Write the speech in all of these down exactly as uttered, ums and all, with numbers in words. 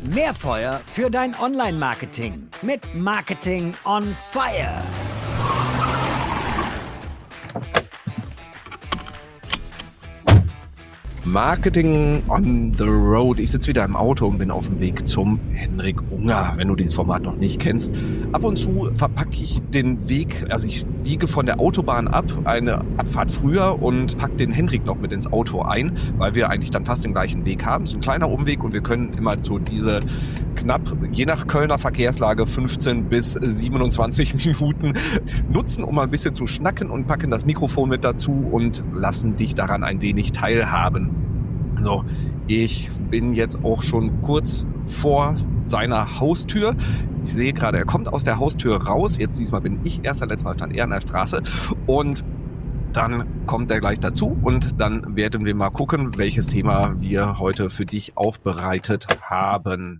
Mehr Feuer für dein Online-Marketing mit Marketing on Fire. Marketing on the Road. Ich sitze wieder im Auto und bin auf dem Weg zum Henrik Unger, wenn du dieses Format noch nicht kennst. Ab und zu verpacke ich den Weg, also ich biege von der Autobahn ab, eine Abfahrt früher und packe den Henrik noch mit ins Auto ein, weil wir eigentlich dann fast den gleichen Weg haben. Es ist ein kleiner Umweg und wir können immer so diese knapp, je nach Kölner Verkehrslage, fünfzehn bis siebenundzwanzig Minuten nutzen, um mal ein bisschen zu schnacken und packen das Mikrofon mit dazu und lassen dich daran ein wenig teilhaben. So, ich bin jetzt auch schon kurz vor seiner Haustür. Ich sehe gerade, er kommt aus der Haustür raus. Jetzt diesmal bin ich erst, letztes Mal stand er an der Straße. Und dann kommt er gleich dazu und dann werden wir mal gucken, welches Thema wir heute für dich aufbereitet haben.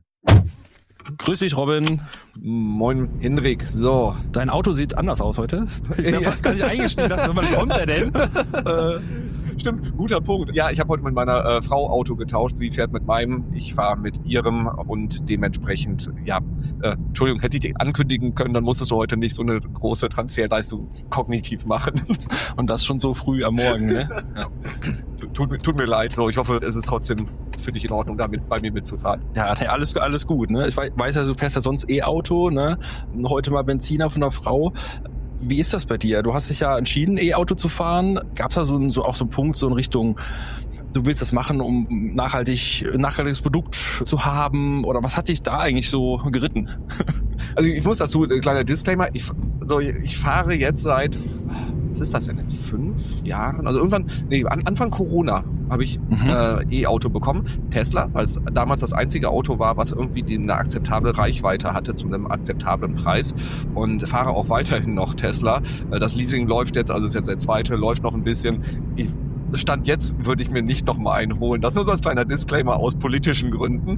Grüß dich, Robin. Moin, Henrik. So. Dein Auto sieht anders aus heute. Ich bin ja fast gar nicht eingestiegen. Wann kommt er denn? äh, stimmt, guter Punkt. Ja, ich habe heute mit meiner äh, Frau Auto getauscht. Sie fährt mit meinem, ich fahre mit ihrem und dementsprechend, ja, äh, Entschuldigung, hätte ich dir ankündigen können, dann musstest du heute nicht so eine große Transferleistung kognitiv machen. Und das schon so früh am Morgen, ne? Ja. Tut, tut mir leid, so. Ich hoffe, es ist trotzdem für dich in Ordnung, damit bei mir mitzufahren. Ja, alles, alles gut, ne? Ich weiß ja, du fährst ja sonst E-Auto, ne? Heute mal Benziner von der Frau. Wie ist das bei dir? Du hast dich ja entschieden, E-Auto zu fahren. Gab es da so, so auch so einen Punkt, so in Richtung, du willst das machen, um nachhaltig, nachhaltiges Produkt zu haben? Oder was hat dich da eigentlich so geritten? Also ich muss dazu, ein kleiner Disclaimer, ich, so, ich fahre jetzt seit, was ist das denn jetzt, fünf Jahren? Also irgendwann, nee, an, Anfang Corona habe ich mhm. äh, E-Auto bekommen. Tesla, weil es damals das einzige Auto war, was irgendwie die, eine akzeptable Reichweite hatte zu einem akzeptablen Preis. Und fahre auch weiterhin noch Tesla. Äh, das Leasing läuft jetzt, also ist jetzt der zweite, läuft noch ein bisschen. Ich, Stand jetzt würde ich mir nicht nochmal einen holen. Das ist nur so als kleiner Disclaimer aus politischen Gründen.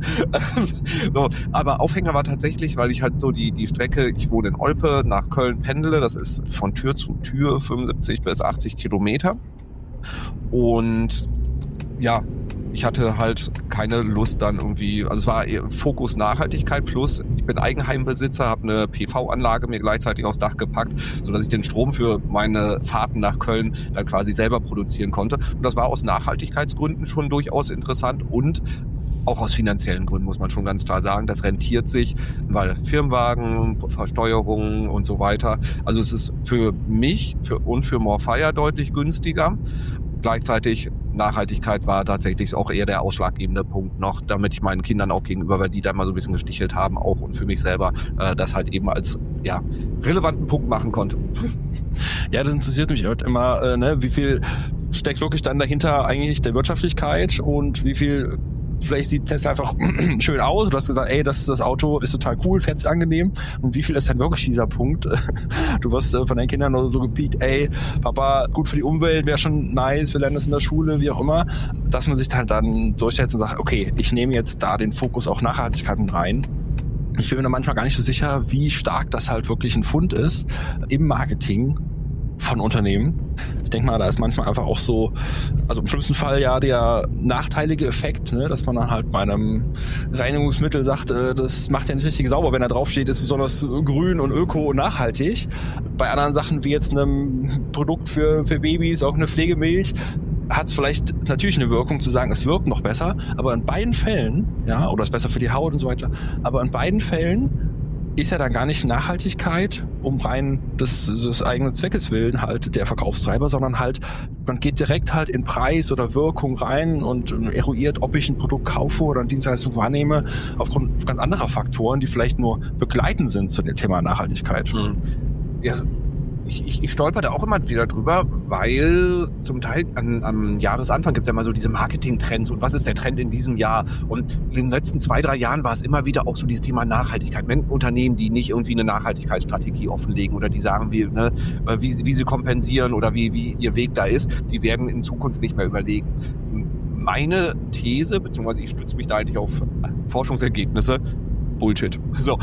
so, aber Aufhänger war tatsächlich, weil ich halt so die, die Strecke, ich wohne in Olpe, nach Köln pendele. Das ist von Tür zu Tür fünfundsiebzig bis achtzig Kilometer. Und ja, ich hatte halt keine Lust dann irgendwie, also es war eher Fokus Nachhaltigkeit plus, ich bin Eigenheimbesitzer, habe eine P V-Anlage mir gleichzeitig aufs Dach gepackt, sodass ich den Strom für meine Fahrten nach Köln dann quasi selber produzieren konnte. Und das war aus Nachhaltigkeitsgründen schon durchaus interessant und auch aus finanziellen Gründen, muss man schon ganz klar sagen. Das rentiert sich, weil Firmenwagen, Versteuerung und so weiter. Also es ist für mich für, und für Morfire deutlich günstiger. Gleichzeitig Nachhaltigkeit war tatsächlich auch eher der ausschlaggebende Punkt noch, damit ich meinen Kindern auch gegenüber, weil die da mal so ein bisschen gestichelt haben, auch und für mich selber, äh, das halt eben als ja relevanten Punkt machen konnte. Ja, das interessiert mich halt immer, äh, ne, wie viel steckt wirklich dann dahinter eigentlich der Wirtschaftlichkeit und wie viel vielleicht sieht Tesla einfach schön aus. Du hast gesagt, ey, das, das Auto ist total cool, fährt sich angenehm. Und wie viel ist dann wirklich dieser Punkt? Du wirst äh, von deinen Kindern oder so gepiekt, ey, Papa, gut für die Umwelt, wäre schon nice, wir lernen das in der Schule, wie auch immer. Dass man sich dann, dann durchsetzt und sagt, okay, ich nehme jetzt da den Fokus auf Nachhaltigkeit mit rein. Ich bin mir da manchmal gar nicht so sicher, wie stark das halt wirklich ein Fund ist im Marketing von Unternehmen. Ich denke mal, da ist manchmal einfach auch so, also im schlimmsten Fall ja der nachteilige Effekt, ne, dass man dann halt bei einem Reinigungsmittel sagt, äh, das macht ja nicht richtig sauber, wenn da draufsteht, ist besonders grün und öko und nachhaltig. Bei anderen Sachen wie jetzt einem Produkt für, für Babys, auch eine Pflegemilch, hat es vielleicht natürlich eine Wirkung zu sagen, es wirkt noch besser, aber in beiden Fällen, ja, oder ist besser für die Haut und so weiter, aber in beiden Fällen ist ja dann gar nicht Nachhaltigkeit um rein des, des eigenen Zweckes willen halt der Verkaufstreiber, sondern halt, man geht direkt halt in Preis oder Wirkung rein und eruiert, ob ich ein Produkt kaufe oder eine Dienstleistung wahrnehme, aufgrund ganz anderer Faktoren, die vielleicht nur begleitend sind zu dem Thema Nachhaltigkeit. Mhm. Ja, Ich, ich, ich stolper da auch immer wieder drüber, weil zum Teil an, am Jahresanfang gibt es ja mal so diese Marketing-Trends und was ist der Trend in diesem Jahr? Und in den letzten zwei, drei Jahren war es immer wieder auch so dieses Thema Nachhaltigkeit. Wenn Unternehmen, die nicht irgendwie eine Nachhaltigkeitsstrategie offenlegen oder die sagen, wie, ne, wie, wie sie kompensieren oder wie, wie ihr Weg da ist, die werden in Zukunft nicht mehr überlegen. Meine These, beziehungsweise ich stütze mich da eigentlich auf Forschungsergebnisse, Bullshit. So.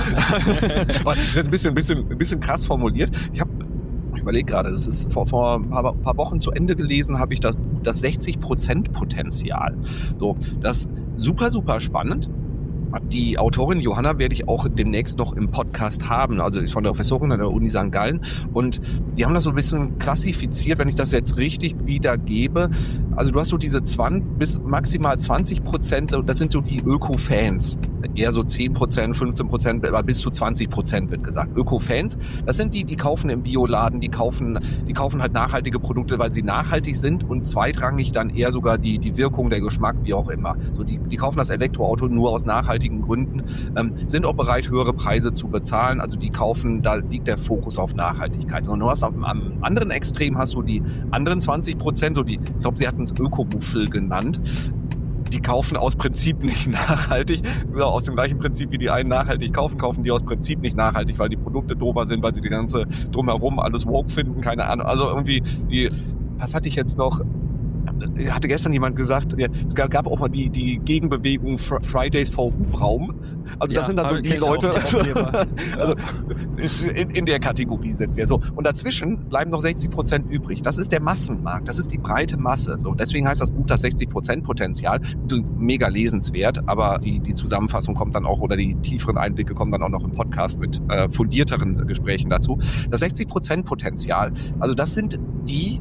Das ist ein bisschen, ein bisschen, ein bisschen krass formuliert. Ich habe Ich überlege gerade, das ist vor, vor ein paar, paar Wochen zu Ende gelesen, habe ich das, das sechzig Prozent Potenzial. So, das ist super, super spannend. Die Autorin Johanna werde ich auch demnächst noch im Podcast haben, also ist von der Professorin an der Uni Sankt Gallen, und die haben das so ein bisschen klassifiziert, wenn ich das jetzt richtig wiedergebe. Also du hast so diese zwanzig bis maximal zwanzig Prozent, das sind so die Öko-Fans. Eher so zehn Prozent, fünfzehn Prozent, aber bis zu zwanzig Prozent wird gesagt. Öko-Fans, das sind die, die kaufen im Bioladen, die kaufen, die kaufen halt nachhaltige Produkte, weil sie nachhaltig sind, und zweitrangig dann eher sogar die, die Wirkung, der Geschmack, wie auch immer. So die, die kaufen das Elektroauto nur aus nachhaltigen Gründen, ähm, sind auch bereit, höhere Preise zu bezahlen. Also die kaufen, da liegt der Fokus auf Nachhaltigkeit. Und du hast auf, am anderen Extrem hast du die anderen zwanzig Prozent, so die, ich glaube, sie hatten es Ökomuffel genannt. Die kaufen aus Prinzip nicht nachhaltig, oder aus dem gleichen Prinzip wie die einen nachhaltig kaufen, kaufen die aus Prinzip nicht nachhaltig, weil die Produkte dober sind, weil sie die ganze drumherum alles woke finden, keine Ahnung. Also irgendwie, die, was hatte ich jetzt noch? Hatte gestern jemand gesagt, ja, es gab auch mal die, die Gegenbewegung Fridays for Hubraum. Also das ja, sind dann so die Leute, also in, in der Kategorie sind wir so. Und dazwischen bleiben noch sechzig Prozent übrig. Das ist der Massenmarkt, das ist die breite Masse. So, deswegen heißt das Buch das sechzig Prozent Potenzial. Mega lesenswert, aber die, die Zusammenfassung kommt dann auch, oder die tieferen Einblicke kommen dann auch noch im Podcast mit äh, fundierteren Gesprächen dazu. Das sechzig Prozent Potenzial, also das sind die,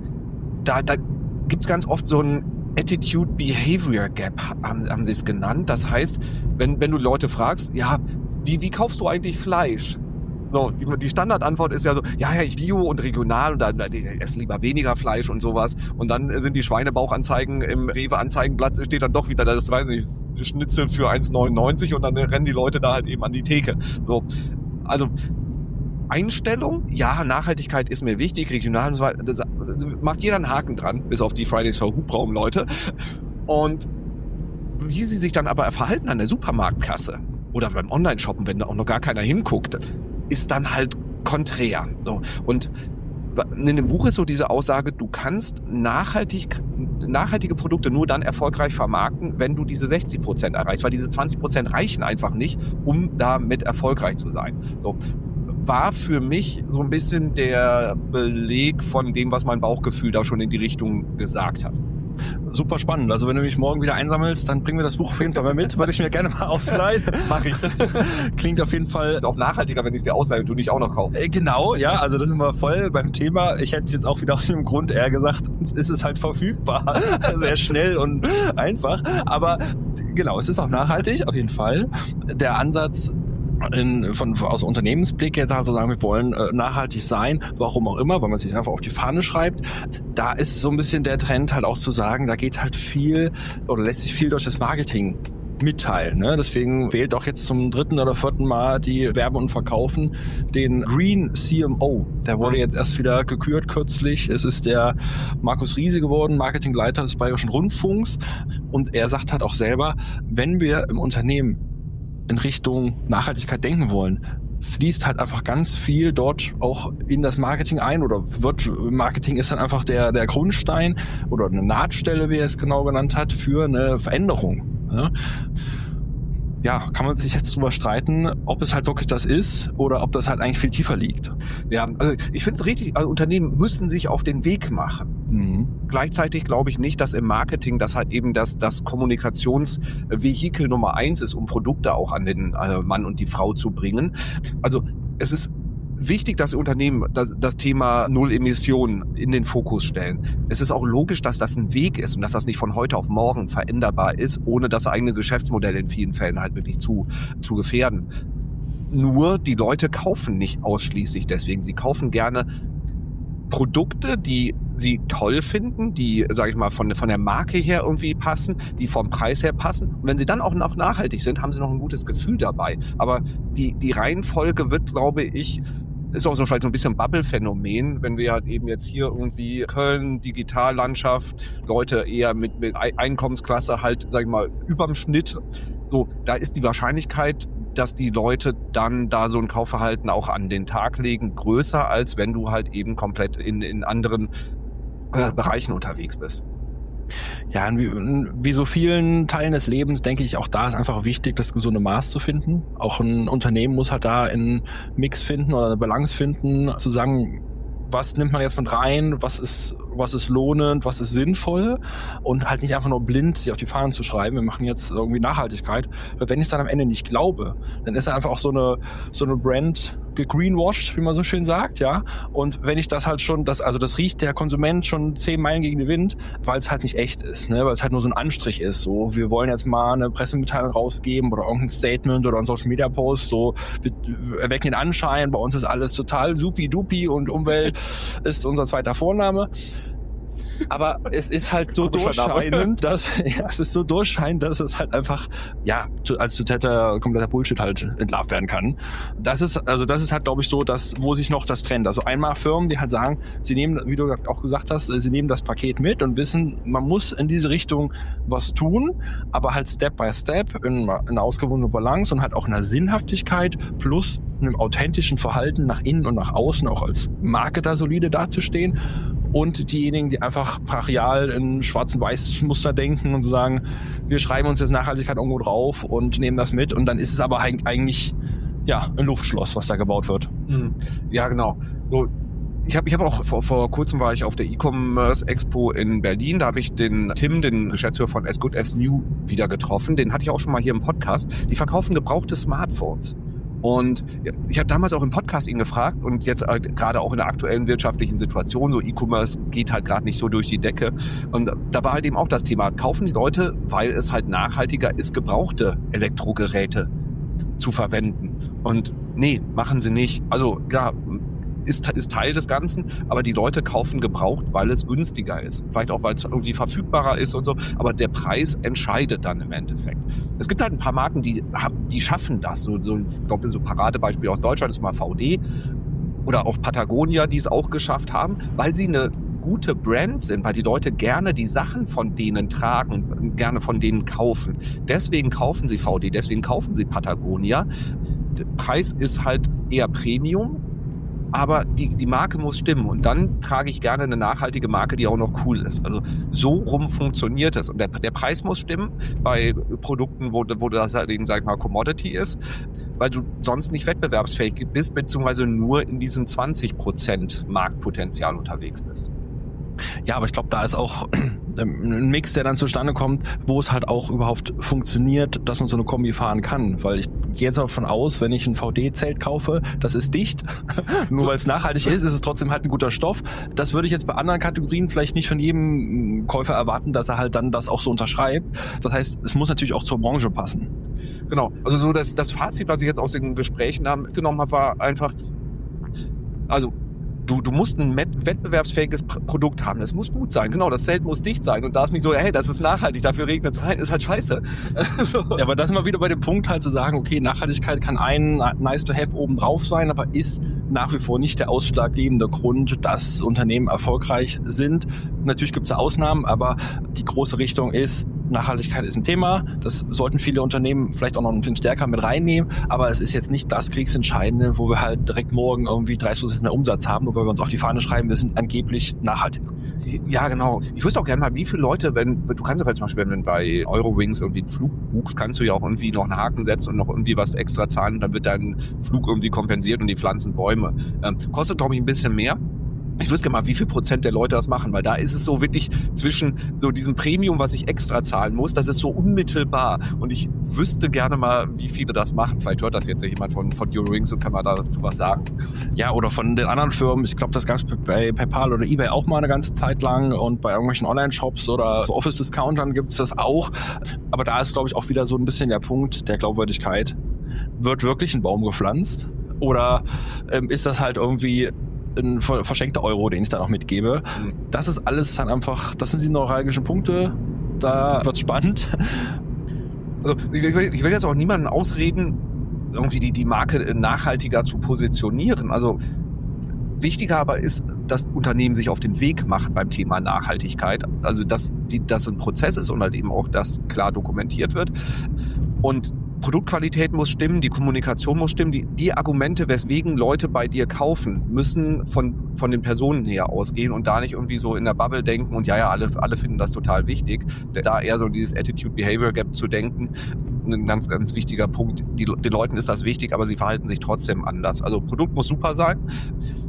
da, da gibt es ganz oft so ein Attitude-Behavior-Gap, haben, haben sie es genannt. Das heißt, wenn, wenn du Leute fragst, ja, wie, wie kaufst du eigentlich Fleisch? So, die, die Standardantwort ist ja so, ja, ja, ich bio und regional, und da esse lieber weniger Fleisch und sowas. Und dann sind die Schweinebauchanzeigen im Rewe-Anzeigenblatt, steht dann doch wieder, das weiß ich nicht, Schnitzel für eins neunundneunzig, und dann rennen die Leute da halt eben an die Theke. So, also Einstellung, ja, Nachhaltigkeit ist mir wichtig, regional, das macht jeder einen Haken dran, bis auf die Fridays for Hubraum Leute. Und wie sie sich dann aber verhalten an der Supermarktkasse oder beim Online-Shoppen, wenn da auch noch gar keiner hinguckt, ist dann halt konträr. So. Und in dem Buch ist so diese Aussage, du kannst nachhaltig, nachhaltige Produkte nur dann erfolgreich vermarkten, wenn du diese sechzig Prozent erreichst, weil diese zwanzig Prozent reichen einfach nicht, um damit erfolgreich zu sein. So. War für mich so ein bisschen der Beleg von dem, was mein Bauchgefühl da schon in die Richtung gesagt hat. Super spannend. Also wenn du mich morgen wieder einsammelst, dann bringen wir das Buch auf jeden Fall mal mit. Würde ich mir gerne mal ausleihen. Mach ich. Klingt auf jeden Fall... Ist auch nachhaltiger, wenn ich es dir ausleihe und du nicht auch noch kaufst. Äh, genau, ja. Also das sind wir voll beim Thema. Ich hätte es jetzt auch wieder aus dem Grund eher gesagt, ist es halt verfügbar. Sehr schnell und einfach. Aber genau, es ist auch nachhaltig, auf jeden Fall. Der Ansatz... In, von, aus Unternehmensblick jetzt halt so sagen, wir wollen äh, nachhaltig sein, warum auch immer, weil man sich einfach auf die Fahne schreibt. Da ist so ein bisschen der Trend halt auch zu sagen, da geht halt viel oder lässt sich viel durch das Marketing mitteilen. Ne? Deswegen wählt auch jetzt zum dritten oder vierten Mal die Werben und Verkaufen den Green C M O. Der wurde jetzt erst wieder gekürt kürzlich. Es ist der Markus Riese geworden, Marketingleiter des Bayerischen Rundfunks. Und er sagt halt auch selber, wenn wir im Unternehmen in Richtung Nachhaltigkeit denken wollen, fließt halt einfach ganz viel dort auch in das Marketing ein, oder wird Marketing ist dann einfach der, der Grundstein oder eine Nahtstelle, wie er es genau genannt hat, für eine Veränderung. Ja? Ja, kann man sich jetzt drüber streiten, ob es halt wirklich das ist oder ob das halt eigentlich viel tiefer liegt. Ja, also ich finde es richtig, also Unternehmen müssen sich auf den Weg machen. Mhm. Gleichzeitig glaube ich nicht, dass im Marketing das halt eben das, das Kommunikationsvehikel Nummer eins ist, um Produkte auch an den äh, Mann und die Frau zu bringen. Also es ist wichtig, dass Unternehmen das, das Thema Null Emissionen in den Fokus stellen. Es ist auch logisch, dass das ein Weg ist und dass das nicht von heute auf morgen veränderbar ist, ohne das eigene Geschäftsmodell in vielen Fällen halt wirklich zu, zu gefährden. Nur die Leute kaufen nicht ausschließlich deswegen. Sie kaufen gerne Produkte, die sie toll finden, die, sage ich mal, von, von der Marke her irgendwie passen, die vom Preis her passen. Und wenn sie dann auch noch nachhaltig sind, haben sie noch ein gutes Gefühl dabei. Aber die, die Reihenfolge wird, glaube ich, ist auch so vielleicht so ein bisschen Bubble-Phänomen, wenn wir halt eben jetzt hier irgendwie Köln, Digitallandschaft, Leute eher mit, mit Einkommensklasse halt, sag ich mal, überm Schnitt. So, da ist die Wahrscheinlichkeit, dass die Leute dann da so ein Kaufverhalten auch an den Tag legen, größer, als wenn du halt eben komplett in, in anderen äh, Bereichen unterwegs bist. Ja, wie, wie so vielen Teilen des Lebens, denke ich, auch da ist einfach wichtig, das gesunde Maß zu finden. Auch ein Unternehmen muss halt da einen Mix finden oder eine Balance finden, zu sagen, was nimmt man jetzt mit rein, was ist, was ist lohnend, was ist sinnvoll und halt nicht einfach nur blind sich auf die Fahnen zu schreiben, wir machen jetzt irgendwie Nachhaltigkeit. Weil wenn ich es dann am Ende nicht glaube, dann ist einfach auch so eine, so eine Brand gegreenwashed, wie man so schön sagt, ja. Und wenn ich das halt schon, das, also das riecht der Konsument schon zehn Meilen gegen den Wind, weil es halt nicht echt ist, ne, weil es halt nur so ein Anstrich ist, so, wir wollen jetzt mal eine Pressemitteilung rausgeben oder irgendein Statement oder ein Social Media Post, so, wir erwecken den Anschein, bei uns ist alles total supi-dupi und Umwelt ist unser zweiter Vorname. Aber es ist halt so durchscheinend, dass, ja, es ist so durchscheinend, dass es halt einfach, ja, als totaler, kompletter Bullshit halt entlarvt werden kann. Das ist, also das ist halt, glaube ich, so, dass, wo sich noch das trennt. Also einmal Firmen, die halt sagen, sie nehmen, wie du auch gesagt hast, sie nehmen das Paket mit und wissen, man muss in diese Richtung was tun, aber halt Step by Step in, in einer ausgewogenen Balance und halt auch in einer Sinnhaftigkeit plus einem authentischen Verhalten nach innen und nach außen auch als Marke da solide dazustehen. Und diejenigen, die einfach brachial in schwarz-weiß-Muster denken und so sagen, wir schreiben uns jetzt Nachhaltigkeit irgendwo drauf und nehmen das mit. Und dann ist es aber eigentlich ja ein Luftschloss, was da gebaut wird. Ja, genau. So, ich habe ich hab auch vor, vor kurzem war ich auf der E-Commerce Expo in Berlin. Da habe ich den Tim, den Geschäftsführer von As Good As New, wieder getroffen. Den hatte ich auch schon mal hier im Podcast. Die verkaufen gebrauchte Smartphones. Und ich habe damals auch im Podcast ihn gefragt und jetzt halt gerade auch in der aktuellen wirtschaftlichen Situation, so E-Commerce geht halt gerade nicht so durch die Decke. Und da war halt eben auch das Thema, kaufen die Leute, weil es halt nachhaltiger ist, gebrauchte Elektrogeräte zu verwenden. Und nee, machen sie nicht. Also klar, ist, ist Teil des Ganzen, aber die Leute kaufen gebraucht, weil es günstiger ist. Vielleicht auch, weil es irgendwie verfügbarer ist und so, aber der Preis entscheidet dann im Endeffekt. Es gibt halt ein paar Marken, die, haben, die schaffen das. So, so, ich glaube, so Paradebeispiel aus Deutschland ist mal V D oder auch Patagonia, die es auch geschafft haben, weil sie eine gute Brand sind, weil die Leute gerne die Sachen von denen tragen und gerne von denen kaufen. Deswegen kaufen sie V D, deswegen kaufen sie Patagonia. Der Preis ist halt eher Premium, aber die, die Marke muss stimmen und dann trage ich gerne eine nachhaltige Marke, die auch noch cool ist. Also so rum funktioniert es und der, der Preis muss stimmen bei Produkten, wo, wo das halt eben, sag ich mal, Commodity ist, weil du sonst nicht wettbewerbsfähig bist, beziehungsweise nur in diesem zwanzig Prozent Marktpotenzial unterwegs bist. Ja, aber ich glaube, da ist auch ein Mix, der dann zustande kommt, wo es halt auch überhaupt funktioniert, dass man so eine Kombi fahren kann. Weil ich gehe jetzt auch davon aus, wenn ich ein V D-Zelt kaufe, das ist dicht. Nur so, weil es nachhaltig ist, ist es trotzdem halt ein guter Stoff. Das würde ich jetzt bei anderen Kategorien vielleicht nicht von jedem Käufer erwarten, dass er halt dann das auch so unterschreibt. Das heißt, es muss natürlich auch zur Branche passen. Genau. Also so das, das Fazit, was ich jetzt aus den Gesprächen mitgenommen habe, war einfach, also Du, du musst ein wettbewerbsfähiges Produkt haben. Das muss gut sein. Genau, das Zelt muss dicht sein und darf nicht so, hey, das ist nachhaltig, dafür regnet es rein, ist halt scheiße. so. Ja, aber da sind wir wieder bei dem Punkt halt zu sagen, okay, Nachhaltigkeit kann ein nice to have oben drauf sein, aber ist nach wie vor nicht der ausschlaggebende Grund, dass Unternehmen erfolgreich sind. Natürlich gibt es Ausnahmen, aber die große Richtung ist, Nachhaltigkeit ist ein Thema, das sollten viele Unternehmen vielleicht auch noch ein bisschen stärker mit reinnehmen, aber es ist jetzt nicht das Kriegsentscheidende, wo wir halt direkt morgen irgendwie dreißig Prozent mehr Umsatz haben, nur weil wir uns auf die Fahne schreiben, wir sind angeblich nachhaltig. Ja, genau. Ich wüsste auch gerne mal, wie viele Leute, wenn du kannst ja zum Beispiel, wenn du bei Eurowings irgendwie einen Flug buchst, kannst du ja auch irgendwie noch einen Haken setzen und noch irgendwie was extra zahlen und dann wird dein Flug irgendwie kompensiert und die pflanzen Bäume. Ähm, kostet, glaube ich, ein bisschen mehr. Ich wüsste gerne mal, wie viel Prozent der Leute das machen, weil da ist es so wirklich zwischen so diesem Premium, was ich extra zahlen muss, das ist so unmittelbar und ich wüsste gerne mal, wie viele das machen. Vielleicht hört das jetzt ja jemand von, von Eurowings und kann mal dazu was sagen. Ja, oder von den anderen Firmen. Ich glaube, das gab es bei PayPal oder eBay auch mal eine ganze Zeit lang und bei irgendwelchen Online-Shops oder so Office-Discountern gibt es das auch. Aber da ist, glaube ich, auch wieder so ein bisschen der Punkt der Glaubwürdigkeit. Wird wirklich ein Baum gepflanzt oder ähm, ist das halt irgendwie ein verschenkter Euro, den ich dann auch mitgebe. Mhm. Das ist alles dann einfach, das sind die neuralgischen Punkte, da wird's spannend. Also ich will, ich will jetzt auch niemanden ausreden, irgendwie die, die Marke nachhaltiger zu positionieren. Also wichtiger aber ist, dass Unternehmen sich auf den Weg machen beim Thema Nachhaltigkeit. Also dass die, das ein Prozess ist und halt eben auch das klar dokumentiert wird. Und Produktqualität muss stimmen, die Kommunikation muss stimmen, die, die Argumente, weswegen Leute bei dir kaufen, müssen von, von den Personen her ausgehen und da nicht irgendwie so in der Bubble denken und ja, ja, alle, alle finden das total wichtig. Da eher so dieses Attitude-Behavior-Gap zu denken, ein ganz, ganz wichtiger Punkt. Die, den Leuten ist das wichtig, aber sie verhalten sich trotzdem anders. Also Produkt muss super sein.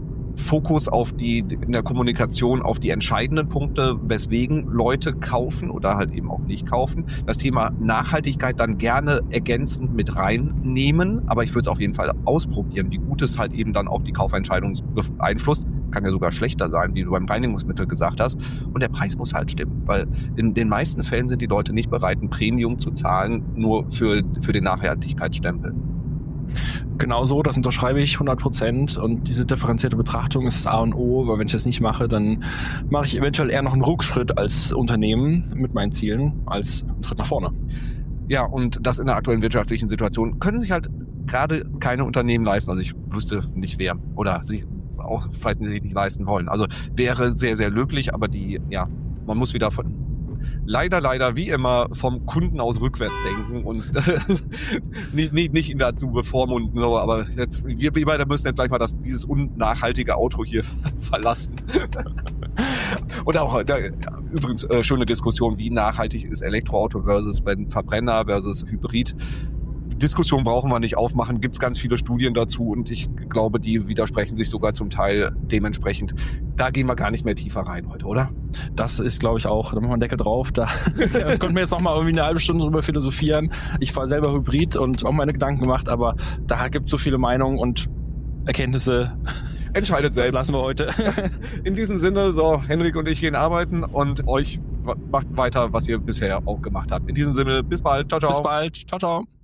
Fokus auf die, in der Kommunikation auf die entscheidenden Punkte, weswegen Leute kaufen oder halt eben auch nicht kaufen. Das Thema Nachhaltigkeit dann gerne ergänzend mit reinnehmen, aber ich würde es auf jeden Fall ausprobieren, wie gut es halt eben dann auch die Kaufentscheidung beeinflusst. Kann ja sogar schlechter sein, wie du beim Reinigungsmittel gesagt hast. Und der Preis muss halt stimmen, weil in den meisten Fällen sind die Leute nicht bereit, ein Premium zu zahlen, nur für, für den Nachhaltigkeitsstempel. Genau so, das unterschreibe ich hundert Prozent und diese differenzierte Betrachtung ist das A und O, weil wenn ich das nicht mache, dann mache ich eventuell eher noch einen Rückschritt als Unternehmen mit meinen Zielen, als einen Schritt nach vorne. Ja, und das in der aktuellen wirtschaftlichen Situation können sich halt gerade keine Unternehmen leisten. Also ich wüsste nicht wer oder sie auch vielleicht nicht leisten wollen. Also wäre sehr, sehr löblich, aber die, ja, man muss wieder von, leider, leider wie immer vom Kunden aus rückwärts denken und nicht, nicht, nicht ihn dazu bevormunden. Aber jetzt, wir, wir beide müssen jetzt gleich mal das, dieses unnachhaltige Auto hier verlassen. Und auch, da, ja, übrigens, äh, schöne Diskussion, wie nachhaltig ist Elektroauto versus Verbrenner versus Hybrid. Diskussion brauchen wir nicht aufmachen, gibt es ganz viele Studien dazu und ich glaube, die widersprechen sich sogar zum Teil dementsprechend. Da gehen wir gar nicht mehr tiefer rein heute, oder? Das ist, glaube ich, auch, da machen wir einen Deckel drauf. Da konnten wir jetzt noch mal irgendwie eine halbe Stunde drüber philosophieren. Ich fahre selber Hybrid und auch meine Gedanken gemacht, aber da gibt es so viele Meinungen und Erkenntnisse. Entscheidet selbst. Lassen wir heute. In diesem Sinne, so, Henrik und ich gehen arbeiten und euch macht weiter, was ihr bisher auch gemacht habt. In diesem Sinne, bis bald. Ciao, ciao. Bis bald. Ciao, ciao.